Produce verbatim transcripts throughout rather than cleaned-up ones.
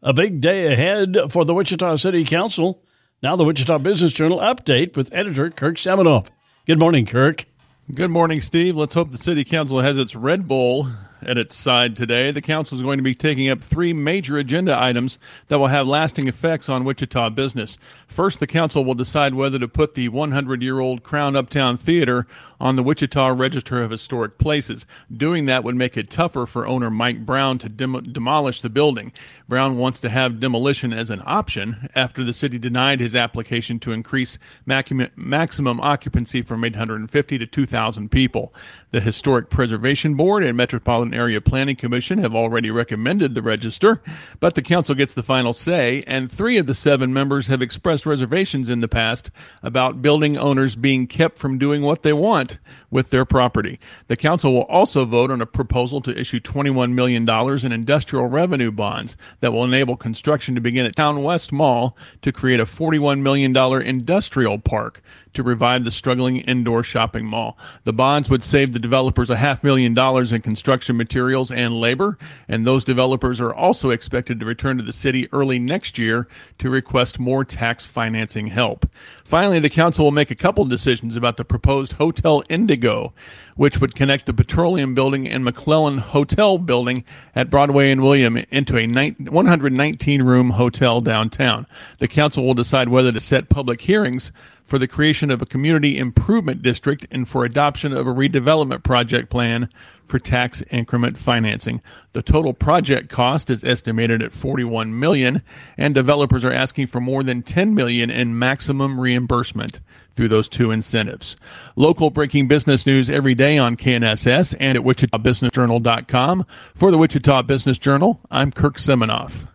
A big day ahead for the Wichita City Council. Now the Wichita Business Journal update with editor Kirk Seminoff. Good morning, Kirk. Good morning, Steve. Let's hope the City Council has its Red Bull at its side today. The Council is going to be taking up three major agenda items that will have lasting effects on Wichita business. First, the Council will decide whether to put the hundred-year-old Crown Uptown Theater on the Wichita Register of Historic Places. Doing that would make it tougher for owner Mike Brown to dem- demolish the building. Brown wants to have demolition as an option after the city denied his application to increase mac- maximum occupancy from eight hundred fifty to two thousand people. The Historic Preservation Board and Metropolitan Area Planning Commission have already recommended the register, but the council gets the final say, and three of the seven members have expressed reservations in the past about building owners being kept from doing what they want with their property. The council will also vote on a proposal to issue twenty-one million dollars in industrial revenue bonds that will enable construction to begin at Town West Mall to create a forty-one million dollars industrial park to revive the struggling indoor shopping mall. The bonds would save the developers a half million dollars in construction materials and labor, and those developers are also expected to return to the city early next year to request more tax financing help. Finally, the council will make a couple decisions about the proposed Hotel Indigo, which would connect the Petroleum Building and McClellan Hotel Building at Broadway and William into a one hundred nineteen room hotel downtown. The council will decide whether to set public hearings for the creation of a community improvement district and for adoption of a redevelopment project plan for tax increment financing. The total project cost is estimated at forty-one million dollars, and developers are asking for more than ten million dollars in maximum reimbursement through those two incentives. Local breaking business news every day on K N S S and at Wichita Business Journal dot com. For the Wichita Business Journal, I'm Kirk Seminoff.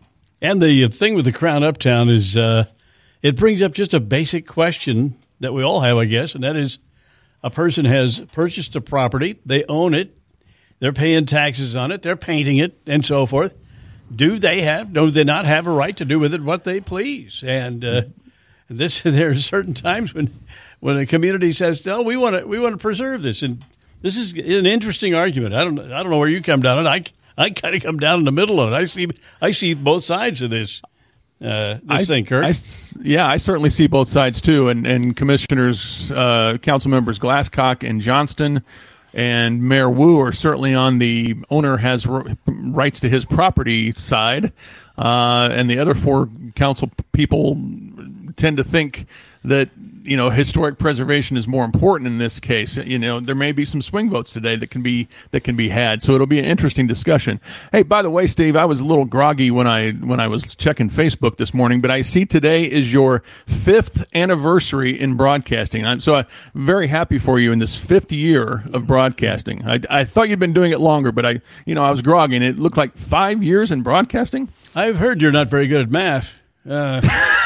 And the thing with the Crown Uptown is uh, it brings up just a basic question that we all have, I guess, and that is a person has purchased a property, they own it, they're paying taxes on it, they're painting it, and so forth. Do they have, do they not have a right to do with it what they please? And uh, this, there are certain times when, when a community says, "No, we want to, we want to preserve this," and this is an interesting argument. I don't, I don't know where you come down on it. I, I kind of come down in the middle of it. I see, I see both sides of this. Uh, this I, thing, Kirk. I, yeah, I certainly see both sides too, and and commissioners, uh, council members Glasscock and Johnston, and Mayor Wu are certainly on the owner has r- rights to his property side, uh, and the other four council people tend to think that, you know, historic preservation is more important in this case. You know, there may be some swing votes today that can be that can be had, so it'll be an interesting discussion. Hey, by the way, Steve, I was a little groggy when I when I was checking Facebook this morning, but I see today is your fifth anniversary in broadcasting. I'm so I'm very happy for you in this fifth year of broadcasting. I, I thought you'd been doing it longer, but I, you know, I was groggy, and it looked like five years in broadcasting. I've heard you're not very good at math. Uh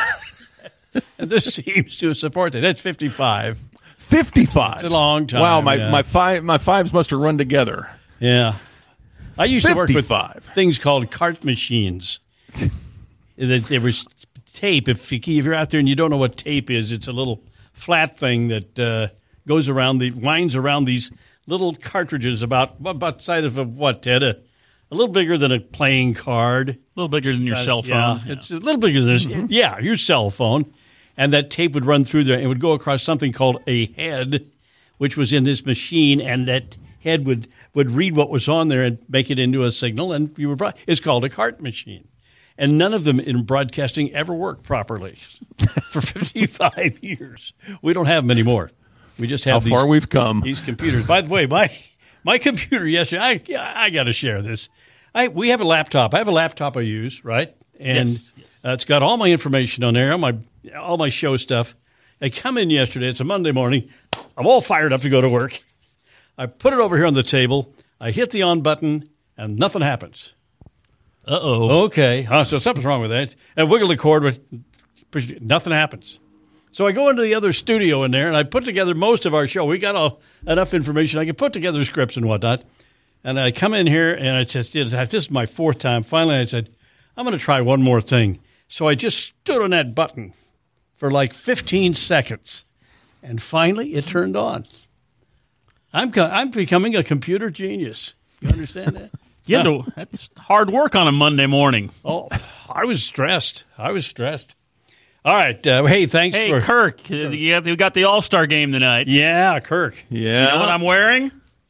And this seems to support that. That's fifty-five. fifty-five. It's a long time. Wow, my, yeah. my five my fives must have run together. Yeah. I used fifty-five. to work with things called cart machines. There was tape. If, you, if you're out there and you don't know what tape is, it's a little flat thing that uh, goes around, the winds around these little cartridges about, about the size of a, what, Ted? A, a little bigger than a playing card. A little bigger than your uh, cell phone. Yeah, yeah, it's a little bigger than mm-hmm. yeah, your cell phone. And that tape would run through there, and it would go across something called a head, which was in this machine, and that head would, would read what was on there and make it into a signal, and you were brought. It's called a cart machine. And none of them in broadcasting ever worked properly for fifty-five years. We don't have them anymore. We just have How these, far we've come. These computers. By the way, my my computer yesterday, I, I got to share this. I We have a laptop. I have a laptop I use, right? And yes, yes. Uh, it's got all my information on there, all my all my show stuff. I come in yesterday. It's a Monday morning. I'm all fired up to go to work. I put it over here on the table. I hit the on button, and nothing happens. Uh-oh. Okay. Uh, so something's wrong with that. I wiggle the cord, but nothing happens. So I go into the other studio in there, and I put together most of our show. We got all, enough information. I can put together scripts and whatnot. And I come in here, and I just, this is my fourth time. Finally, I said, I'm going to try one more thing. So I just stood on that button for like fifteen seconds, and finally it turned on. I'm I'm becoming a computer genius. You understand that? You had to, that's hard work on a Monday morning. Oh, I was stressed. I was stressed. All right. Uh, hey, thanks Hey, for Kirk, uh, you have, you got the All-Star game tonight. Yeah, Kirk. Yeah. You know what I'm wearing?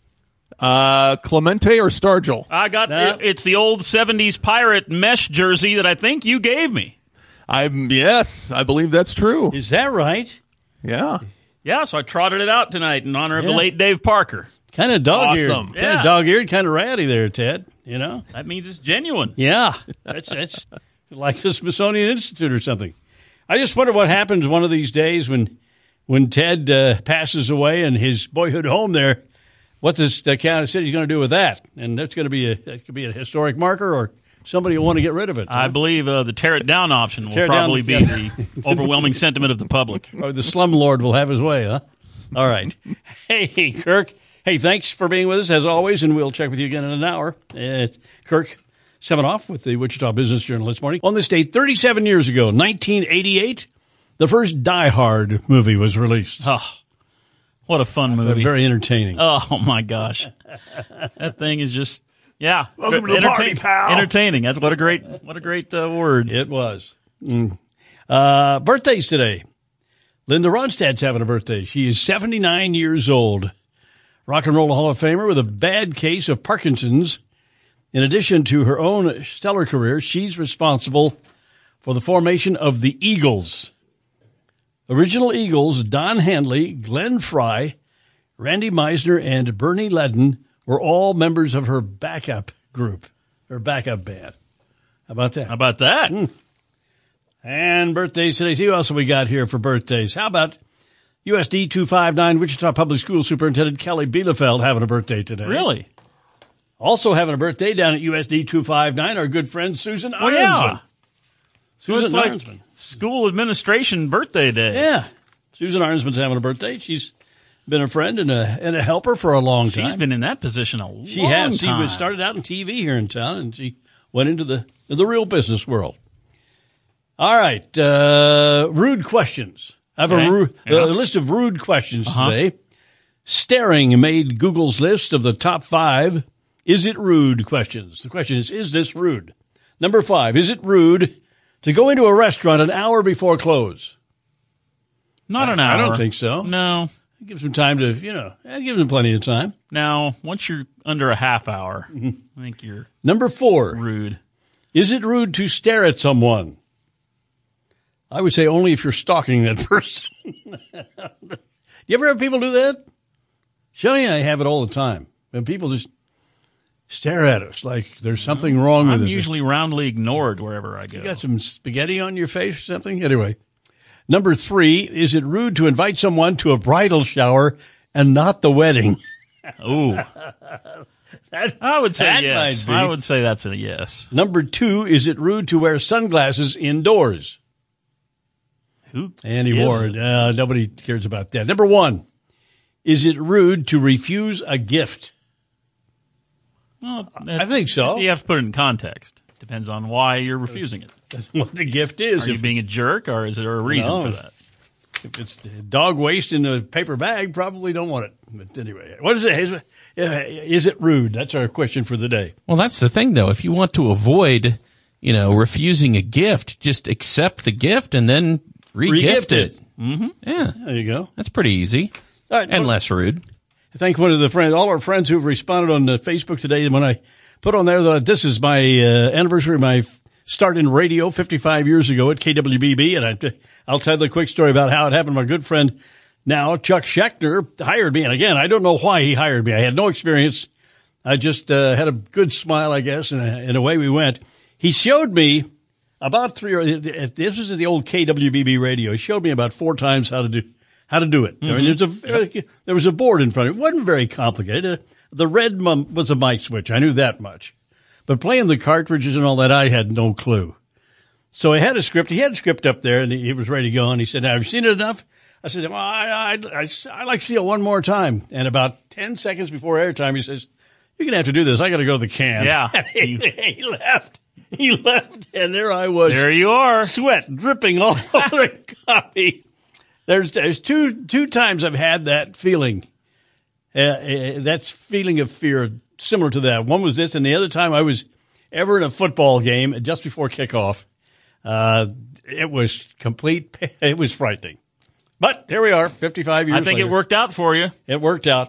Uh, Clemente or Stargell? I got No. it, it's the old seventies Pirate mesh jersey that I think you gave me. I'm yes, I believe that's true. Is that right? Yeah. Yeah, so I trotted it out tonight in honor of the Yeah. late Dave Parker. Kind of dog-eared. Awesome. Kind Yeah. of dog-eared, kind of ratty there, Ted. You know? That means it's genuine. Yeah. That's that's like the Smithsonian Institute or something. I just wonder what happens one of these days when when Ted uh, passes away and his boyhood home there. What this the county city's going to do with that? And that's going to be a that could be a historic marker, or somebody will want to get rid of it. I huh? believe uh, the tear it down option will Tear it down, probably be yeah. the overwhelming sentiment of the public. Or the slumlord will have his way, huh? All right. Hey, Kirk. Hey, thanks for being with us, as always, and we'll check with you again in an hour. Uh, Kirk Seminoff with the Wichita Business Journal this morning. On this date, thirty-seven years ago, nineteen eighty-eight, the first Die Hard movie was released. Oh, what a fun movie. Very entertaining. Oh, my gosh. That thing is just, yeah. Welcome to the party, pal. Entertaining. That's what a great, what a great uh, word. It was. Mm. Uh, birthdays today. Linda Ronstadt's having a birthday. She is seventy-nine years old. Rock and Roll Hall of Famer with a bad case of Parkinson's. In addition to her own stellar career, she's responsible for the formation of the Eagles. Original Eagles, Don Henley, Glenn Frey, Randy Meisner, and Bernie Ledden were all members of her backup group, her backup band. How about that? How about that? Mm. And birthdays today. See who else we got here for birthdays. How about U S D two fifty-nine Wichita Public School Superintendent Kelly Bielefeld having a birthday today? Really? Also having a birthday down at U S D two fifty-nine, our good friend Susan Well, Ironsman. yeah. So Susan it's like Ironsman. school administration birthday day. Yeah. Susan Ironsman's having a birthday. She's been a friend and a and a helper for a long time. She's been in that position a long She has. She time. was started out in T V here in town, and she went into the the real business world. All right, uh, rude questions. I have Okay. a, rude, Yeah. a list of rude questions Uh-huh. today. Staring made Google's list of the top five. Is it rude questions? The question is, is this rude? Number five, is it rude to go into a restaurant an hour before close? Not an I hour. don't think so. No. It gives them time to, you know, it gives them plenty of time. Now, once you're under a half hour, Mm-hmm. I think you're Number four, rude. is it rude to stare at someone? I would say only if you're stalking that person. You ever have people do that? Shelly and I have it all the time. And people just stare at us like there's something wrong with I'm us. usually roundly ignored wherever I go. You got some spaghetti on your face or something? Anyway. Number three, is it rude to invite someone to a bridal shower and not the wedding? Ooh. That, I would say that yes. might be. I would say that's a yes. Number two, is it rude to wear sunglasses indoors? Who Andy gives Ward. it? Uh, nobody cares about that. Number one, is it rude to refuse a gift? Well, I think so. You have to put it in context. Depends on why you're refusing it. What the gift is. Are you If, being a jerk, or is there a reason No. for that? if it's dog waste in a paper bag, probably don't want it. But anyway, what is it? Is it, is it rude? That's our question for the day. Well, that's the thing, though. If you want to avoid, you know, refusing a gift, just accept the gift and then re-gift Regift it. it. Mm-hmm. Yeah, There you go. that's pretty easy All right. and less rude. Thank one of the friends, all our friends who've responded on uh, Facebook today. When I put on there that this is my uh, anniversary of my f- start in radio fifty-five years ago at K W B B, and I, I'll tell you a quick story about how it happened. My good friend now, Chuck Schechter, hired me, and again, I don't know why he hired me. I had no experience. I just uh, had a good smile, I guess, and, and away we went. He showed me about three, or this was at the old K W B B radio. He showed me about four times how to do how to do it. Mm-hmm. I mean, there's a, there was a board in front of it. It wasn't very complicated. Uh, the red mum was a mic switch. I knew that much. But playing the cartridges and all that, I had no clue. So I had a script. He had a script up there, and he, he was ready to go. And he said, "Now, have you seen it enough?" I said, "Well, I, I, I, I like to see it one more time." And about ten seconds before airtime, he says, "You're going to have to do this. I got to go to the can." Yeah. he, he left. He left, and there I was. There you are. Sweat dripping all over the copy. There's there's two two times I've had that feeling. Uh, uh, that feeling of fear similar to that. One was this, and the other time I was ever in a football game just before kickoff. Uh, it was complete. It was frightening. But here we are, fifty-five years I think later. it worked out for you. It worked out.